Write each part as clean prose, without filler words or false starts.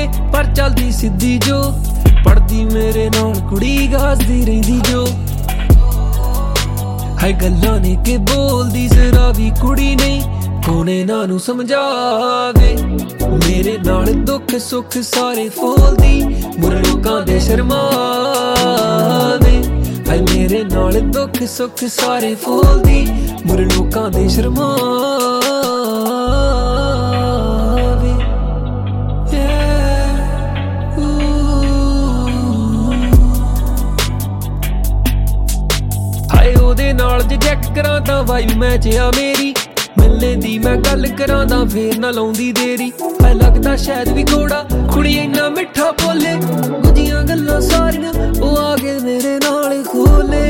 पर चलदी सीधी जो पढ़दी मेरे नाल कुड़ी गासदी रहिंदी जो है गल्लां ने के बोलदी जरा भी कुड़ी नहीं कौन इन्हां नूं समझावे मेरे नाल दुख सुख सारे फोलदी बुरे लोकां दे शर्मावे है मेरे नाल दुख सुख सारे फोलदी बुरे लोकां दे शर्मावे हाय ओदे नाल जे चैक करां तां वाइब मैच आ मेरी मिलने दी मैं गल करां तां फेर ना लाउंदी देरी है लगदा शायद भी घोड़ा कुड़ी इन्ना मिठा बोले गुजियां गल्लां सारियां ओ आके मेरे नाल खोले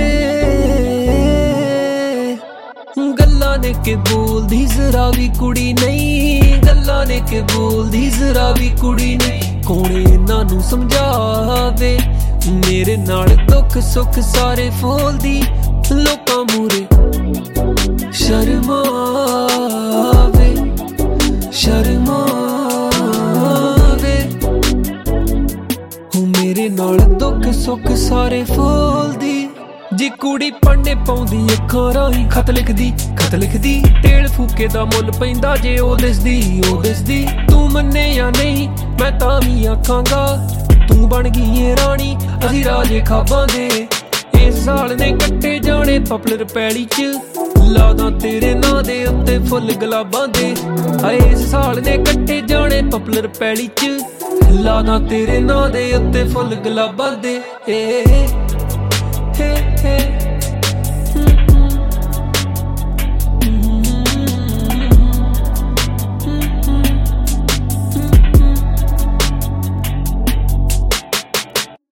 गल्लां ने के बोलदी जरा भी कुड़ी नहीं गल्लां ने के बोलदी जरा भी कुड़ी नहीं कौन इन्हां नूं समझावे मेरे नाल दुख सुख सारे फोलदी लोकां मूरे शर्मावे शर्मावे हूं मेरे नाल दुख सुख सारे फोलदी जी कुड़ी पढ़ने पाउंदी अखां राहीं खत लिखदी टेल फूके दा मुल पैंदा जे ओ दिसदी तू मन्ने या नहीं मैं तां भी आखांगा तू बन गई है रानी असी राजे खाबां दे इस साल ने कट्टे जाने पॉपुलर पैली च लादा तेरे नां दे उत्ते फुल गुलाबां दे हाय इस साल ने कट्टे जाने पॉपुलर पैली च लादा तेरे नां दे उत्ते फुल गुलाबां दे